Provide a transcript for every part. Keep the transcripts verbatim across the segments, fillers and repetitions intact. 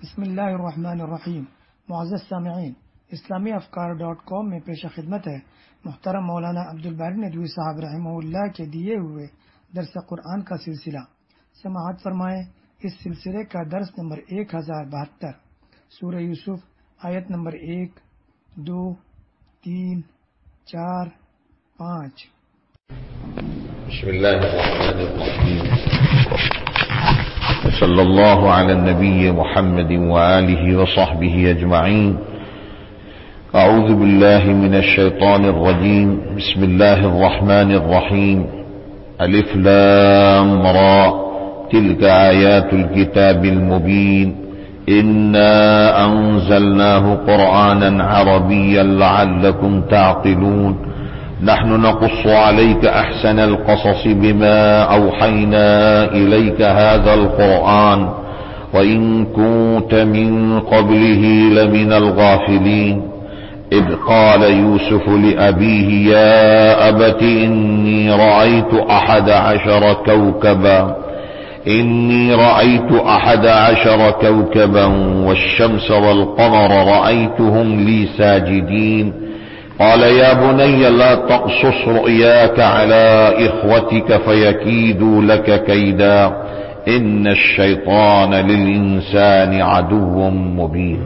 بسم اللہ الرحمن الرحیم۔ معزز سامعین، اسلامی افکار ڈاٹ کام میں پیش خدمت ہے محترم مولانا عبدالباری ندوی صاحب رحمہ اللہ کے دیے ہوئے درس قرآن کا سلسلہ۔ سماعت فرمائیں۔ اس سلسلے کا درس نمبر ایک ہزار بہتر، سورہ یوسف، آیت نمبر ایک، دو، تین، چار، پانچ۔ بسم اللہ الرحمن الرحیم، صلی اللہ علی النبی محمد وآلہ وصحبہ اجمعین۔ اعوذ باللہ من الشیطان الرجیم، بسم اللہ الرحمن الرحیم۔ الف لام را، تلک آیات الكتاب المبین، انا انزلناه قرآنا عربیا لعلکم تعقلون۔ نحن نقص عليك أحسن القصص بما أوحينا إليك هذا القرآن وإن كنت من قبله لمن الغافلين إذ قال يوسف لأبيه يا أبت إني رأيت أحد عشر كوكبا إني رأيت أحد عشر كوكبا والشمس والقمر رأيتهم لي ساجدين قال يا بني لا تقصص رؤياك على إخوتك فيكيدوا لك كيدا إن الشيطان للإنسان عدو مبين۔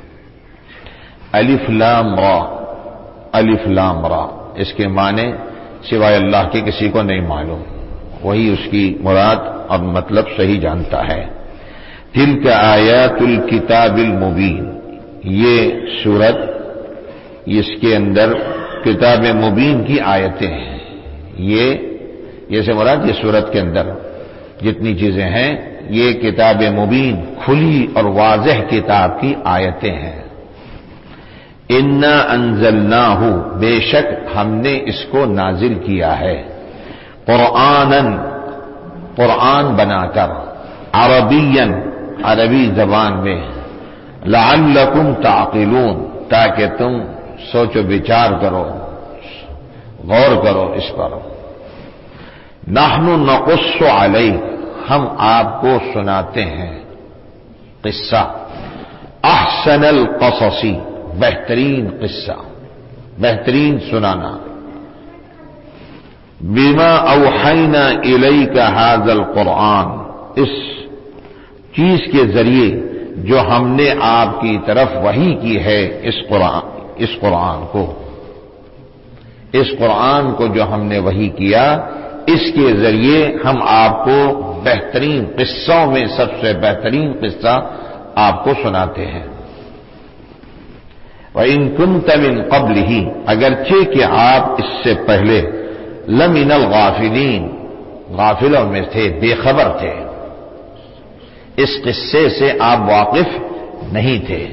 الف لام را، الف لام را، اس کے معنی سوائے اللہ کے کسی کو نہیں معلوم، وہی اس کی مراد اور مطلب صحیح جانتا ہے۔ تلک آیات الکتاب المبین، یہ سورت اس کے اندر کتاب مبین کی آیتیں ہیں۔ یہ یہ سے مراد یہ سورت کے اندر جتنی چیزیں ہیں یہ کتاب مبین، کھلی اور واضح کتاب کی آیتیں ہیں۔ انا انزلناہ، بے شک ہم نے اس کو نازل کیا ہے، قرآناً، قرآن بنا کر، عربیاً، عربی زبان میں، لعلکم تعقلون، تاکہ تم سوچ و بچار کرو، غور کرو اس پر۔ نحن نقص علیک، ہم آپ کو سناتے ہیں قصہ، احسن القصصی، بہترین قصہ، بہترین سنانا، بما اوحینا الیک ھذا القرآن، اس چیز کے ذریعے جو ہم نے آپ کی طرف وحی کی ہے، اس قرآن اس قرآن کو اس قرآن کو جو ہم نے وحی کیا، اس کے ذریعے ہم آپ کو بہترین قصوں میں سب سے بہترین قصہ آپ کو سناتے ہیں۔ وَإِن كُنتَ مِن قَبْلِهِ، اگرچہ کہ آپ اس سے پہلے لَمِنَ الْغَافِلِينَ، غافلوں میں تھے، بے خبر تھے، اس قصے سے آپ واقف نہیں تھے۔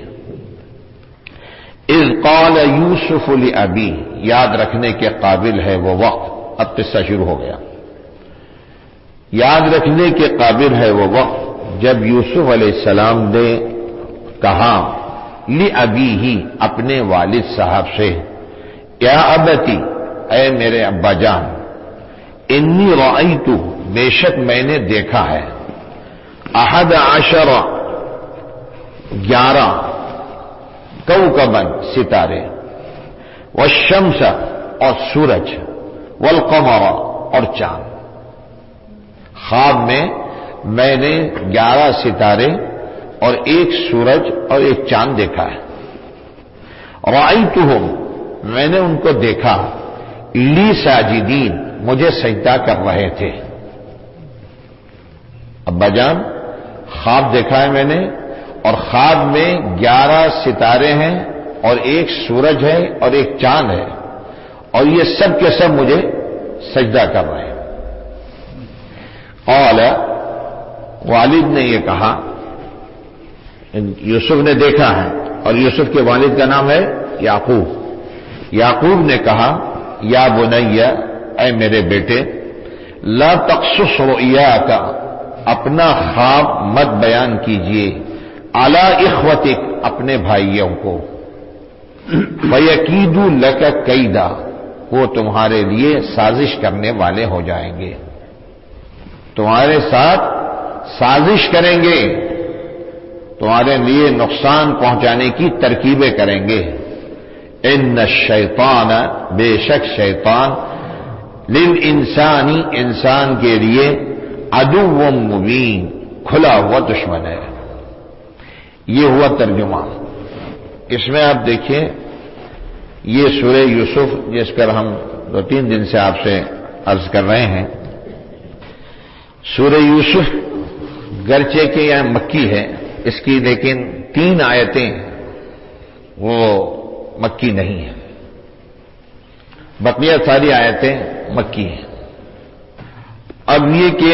اذ قال یوسف لابی، یاد رکھنے کے قابل ہے وہ وقت، اب قصہ شروع ہو گیا۔ یاد رکھنے کے قابل ہے وہ وقت جب یوسف علیہ السلام نے کہا لابیہ، اپنے والد صاحب سے، یا ابتی، اے میرے ابا جان، انی رأیت، بے شک میں نے دیکھا ہے، احد عشر، گیارہ، کوکباً، ستارے، والشمس، اور سورج، والقمر، اور چاند۔ خواب میں میں نے گیارہ ستارے اور ایک سورج اور ایک چاند دیکھا ہے۔ رأیتہم، میں نے ان کو دیکھا، لی ساجدین، مجھے سجدہ کر رہے تھے۔ ابا جان، خواب دیکھا ہے میں نے، اور خواب میں گیارہ ستارے ہیں اور ایک سورج ہے اور ایک چاند ہے، اور یہ سب کے سب مجھے سجدہ کر رہے ہیں۔ قال، والد نے یہ کہا، یوسف نے دیکھا ہے، اور یوسف کے والد کا نام ہے یعقوب۔ یعقوب نے کہا، یا بنی، اے میرے بیٹے، لا تقصص رؤیاک، اپنا خواب مت بیان کیجئے، علی اخوتک، اپنے بھائیوں کو، فیکیدوا لک کیدا، وہ تمہارے لیے سازش کرنے والے ہو جائیں گے، تمہارے ساتھ سازش کریں گے، تمہارے لیے نقصان پہنچانے کی ترکیبیں کریں گے. ان الشیطان، بے شک شیطان، للانسانی، انسان کے لیے، عدو مبین، کھلا ہوا دشمن ہے. یہ ہوا ترجمہ. اس میں آپ دیکھیں یہ سورہ یوسف جس پر ہم دو تین دن سے آپ سے عرض کر رہے ہیں، سورہ یوسف گرچہ کہ یہ مکی ہے، اس کی لیکن تین آیتیں وہ مکی نہیں ہیں، بقیہ ساری آیتیں مکی ہیں. اب یہ کہ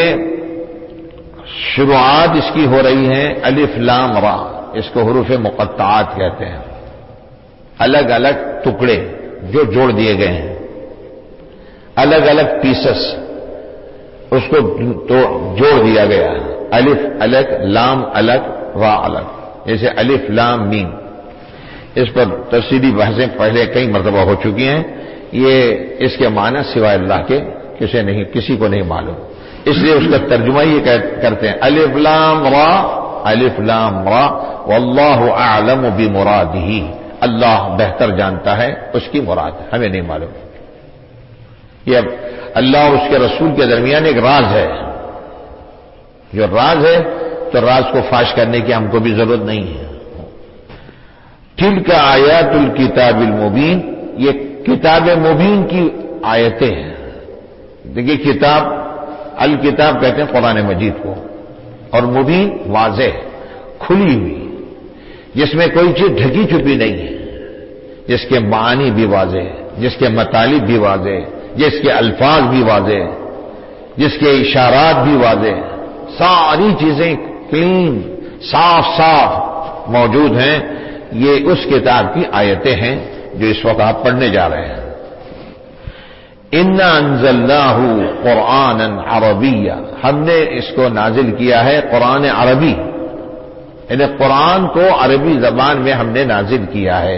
شروعات اس کی ہو رہی ہیں الف لام را، اس کو حروف مقطعات کہتے ہیں، الگ الگ ٹکڑے جو جوڑ دیے گئے ہیں، الگ الگ پیسز اس کو تو جوڑ دیا گیا ہے. الف الگ، لام الگ، را الگ، جیسے الف لام میم. اس پر تفصیلی بحثیں پہلے کئی مرتبہ ہو چکی ہیں. یہ اس کے معنی سوائے اللہ کے کسی نہیں کسی کو نہیں معلوم، اس لیے اس کا ترجمہ یہ کرتے ہیں الف لام را، الف لام را، واللہ اعلم بمرادہ، اللہ بہتر جانتا ہے اس کی مراد، ہمیں نہیں معلوم. یہ اب اللہ اور اس کے رسول کے درمیان ایک راز ہے، جو راز ہے تو راز کو فاش کرنے کی ہم کو بھی ضرورت نہیں ہے. تلک آیات الکتاب المبین، یہ کتاب مبین کی آیتیں ہیں. دیکھیے کتاب، الکتاب کہتے ہیں قرآن مجید کو، اور مبین واضح، کھلی ہوئی، جس میں کوئی چیز ڈھکی چھپی نہیں ہے، جس کے معنی بھی واضح، جس کے مطالب بھی واضح، جس کے الفاظ بھی واضح، جس کے اشارات بھی واضح، ساری چیزیں کلین، صاف صاف موجود ہیں. یہ اس کتاب کی آیتیں ہیں جو اس وقت آپ پڑھنے جا رہے ہیں. انا انزلناہ قرآنا عربیا، ہم نے اس کو نازل کیا ہے قرآن عربی، یعنی قرآن کو عربی زبان میں ہم نے نازل کیا ہے.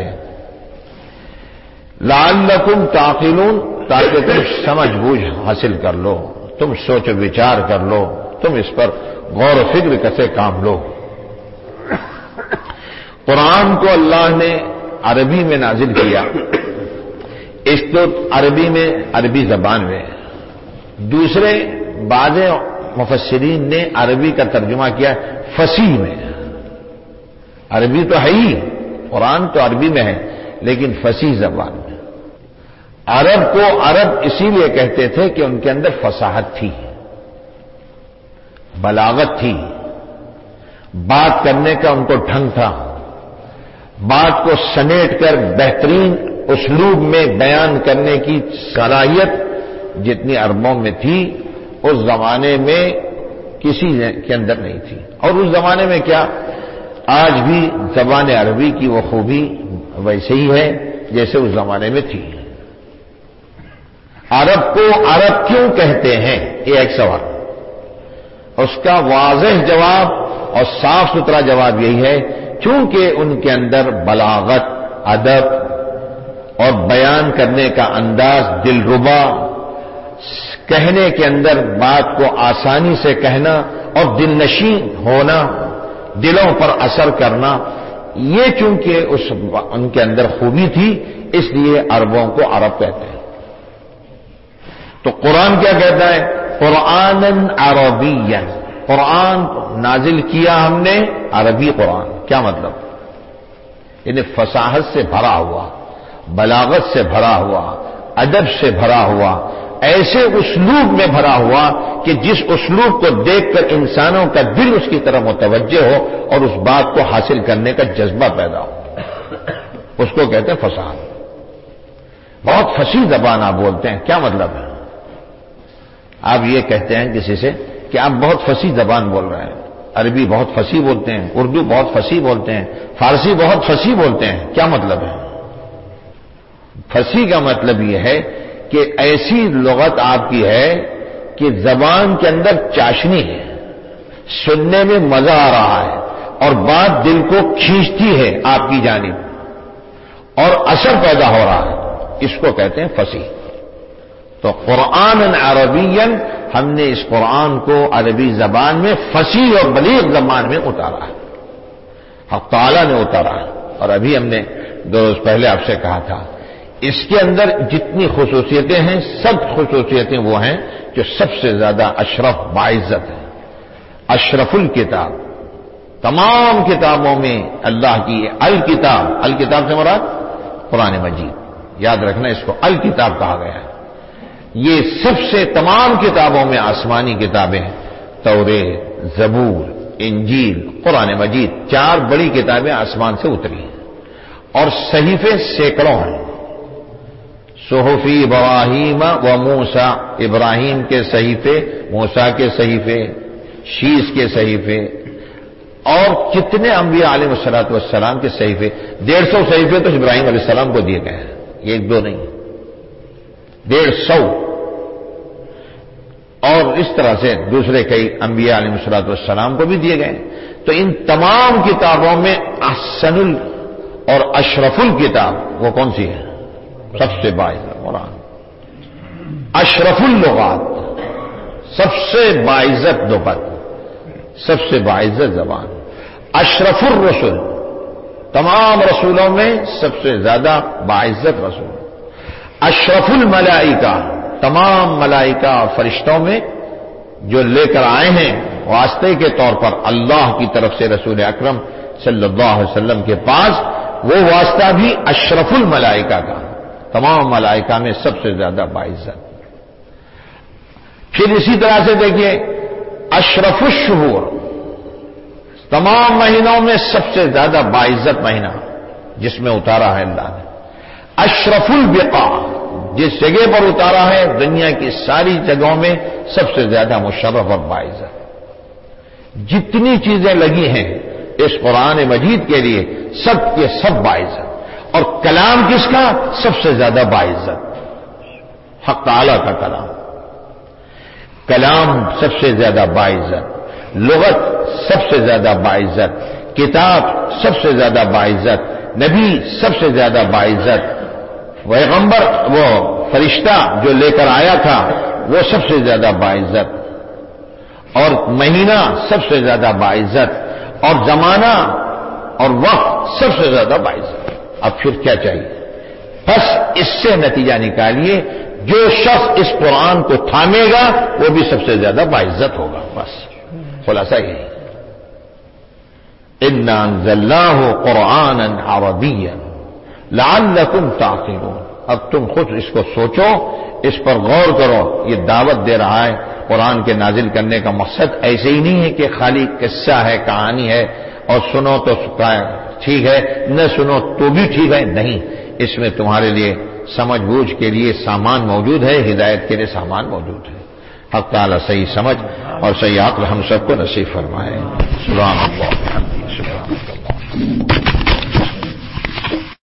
لعلکم تعقلون، تاکہ تم سمجھ بوجھ حاصل کر لو، تم سوچ و وچار کر لو، تم اس پر غور و فکر کیسے کام لو. قرآن کو اللہ نے عربی میں نازل کیا، اس تو عربی میں، عربی زبان میں. دوسرے بعض مفسرین نے عربی کا ترجمہ کیا فصیح میں. عربی تو ہے ہی، قرآن تو عربی میں ہے، لیکن فصیح زبان میں. عرب کو عرب اسی لیے کہتے تھے کہ ان کے اندر فصاحت تھی، بلاغت تھی، بات کرنے کا ان کو ڈھنگ تھا، بات کو سمیٹ کر بہترین اسلوب میں بیان کرنے کی صلاحیت جتنی عربوں میں تھی اس زمانے میں کسی کے اندر نہیں تھی. اور اس زمانے میں کیا، آج بھی زبان عربی کی وہ خوبی ویسے ہی ہے جیسے اس زمانے میں تھی. عرب کو عرب کیوں کہتے ہیں، یہ ایک سوال. اس کا واضح جواب اور صاف ستھرا جواب یہی ہے چونکہ ان کے اندر بلاغت، ادب اور بیان کرنے کا انداز دلربا، کہنے کے اندر بات کو آسانی سے کہنا اور دل نشین ہونا، دلوں پر اثر کرنا، یہ چونکہ اس ان کے اندر خوبی تھی، اس لیے عربوں کو عرب کہتے ہیں. تو قرآن کیا کہتا ہے؟ قرآن عربیا، قرآن نازل کیا ہم نے عربی قرآن. کیا مطلب؟ یعنی فصاحت سے بھرا ہوا، بلاغت سے بھرا ہوا، ادب سے بھرا ہوا، ایسے اسلوب میں بھرا ہوا کہ جس اسلوب کو دیکھ کر انسانوں کا دل اس کی طرف متوجہ ہو اور اس بات کو حاصل کرنے کا جذبہ پیدا ہو. اس کو کہتے ہیں فصاحت. بہت فصیح زبان آپ بولتے ہیں، کیا مطلب ہے؟ آپ یہ کہتے ہیں کسی سے کہ آپ بہت فصیح زبان بول رہے ہیں، عربی بہت فصیح بولتے ہیں، اردو بہت فصیح بولتے ہیں، فارسی بہت فصیح بولتے ہیں. کیا مطلب ہے؟ فصیح کا مطلب یہ ہے کہ ایسی لغت آپ کی ہے کہ زبان کے اندر چاشنی ہے، سننے میں مزہ آ رہا ہے اور بات دل کو کھینچتی ہے آپ کی جانب اور اثر پیدا ہو رہا ہے. اس کو کہتے ہیں فصیح. تو قرآن عربی، ہم نے اس قرآن کو عربی زبان میں فصیح اور بلیغ زبان میں اتارا ہے. حق تعالی نے اتارا. اور ابھی ہم نے دو روز پہلے آپ سے کہا تھا اس کے اندر جتنی خصوصیتیں ہیں سب خصوصیتیں وہ ہیں جو سب سے زیادہ اشرف باعزت ہے. اشرف الکتاب، تمام کتابوں میں اللہ کی الکتاب، الکتاب سے مراد قرآن مجید، یاد رکھنا اس کو الکتاب کہا گیا ہے. یہ سب سے تمام کتابوں میں آسمانی کتابیں توریت، زبور، انجیل، قرآن مجید، چار بڑی کتابیں آسمان سے اتری ہیں اور صحیفے سینکڑوں ہیں. صحف ابراہیم و موسیٰ، ابراہیم کے صحیفے، موسیٰ کے صحیفے، شیش کے صحیفے، اور کتنے انبیاء علیہ الصلوۃ والسلام کے صحیفے. ڈیڑھ سو صحیفے تو ابراہیم علیہ السلام کو دیے گئے ہیں، ایک دو نہیں، ڈیڑھ سو. اور اس طرح سے دوسرے کئی انبیاء علیہ الصلوۃ والسلام کو بھی دیے گئے. تو ان تمام کتابوں میں احسن ال اور اشرف الکتاب وہ کون سی ہے؟ سب سے باعزت قرآن. اشرف اللغات، سب سے باعزت لغت، سب سے باعزت زبان. اشرف الرسل، تمام رسولوں میں سب سے زیادہ باعزت رسول. اشرف الملائکہ، تمام ملائکہ اور فرشتوں میں جو لے کر آئے ہیں واسطے کے طور پر اللہ کی طرف سے رسول اکرم صلی اللہ علیہ وسلم کے پاس، وہ واسطہ بھی اشرف الملائکہ کا، تمام ملائکہ میں سب سے زیادہ باعزت. پھر اسی طرح سے دیکھیے اشرف الشہور، تمام مہینوں میں سب سے زیادہ باعزت مہینہ جس میں اتارا ہے اللہ نے. اشرف البقاع، جس جگہ پر اتارا ہے دنیا کی ساری جگہوں میں سب سے زیادہ مشرف اور باعزت. جتنی چیزیں لگی ہیں اس قرآن مجید کے لیے سب کے سب باعزت. اور کلام کس کا سب سے زیادہ باعزت؟ حق تعالی کا کلام. کلام سب سے زیادہ باعزت، لغت سب سے زیادہ باعزت، کتاب سب سے زیادہ باعزت، نبی سب سے زیادہ باعزت، پیغمبر وہ فرشتہ جو لے کر آیا تھا وہ سب سے زیادہ باعزت، اور مہینہ سب سے زیادہ باعزت، اور زمانہ اور وقت سب سے زیادہ باعزت. اب پھر کیا چاہیے؟ بس اس سے نتیجہ نکالیے جو شخص اس قرآن کو تھامے گا وہ بھی سب سے زیادہ باعزت ہوگا. بس خلاصہ یہی. اِنَّا أَنزَلْنَاهُ قُرْآنًا عَرَبِيًّا لَعَلَّكُمْ تَعْقِلُونَ. اب تم خود اس کو سوچو، اس پر غور کرو. یہ دعوت دے رہا ہے. قرآن کے نازل کرنے کا مقصد ایسے ہی نہیں ہے کہ خالی قصہ ہے، کہانی ہے، اور سنو تو ٹھیک ہے، نہ سنو تو بھی ٹھیک ہے. نہیں، اس میں تمہارے لیے سمجھ بوجھ کے لیے سامان موجود ہے، ہدایت کے لیے سامان موجود ہے. حق تعالی صحیح سمجھ اور صحیح عقل ہم سب کو نصیب فرمائے. سبحان اللہ، سبحان اللہ.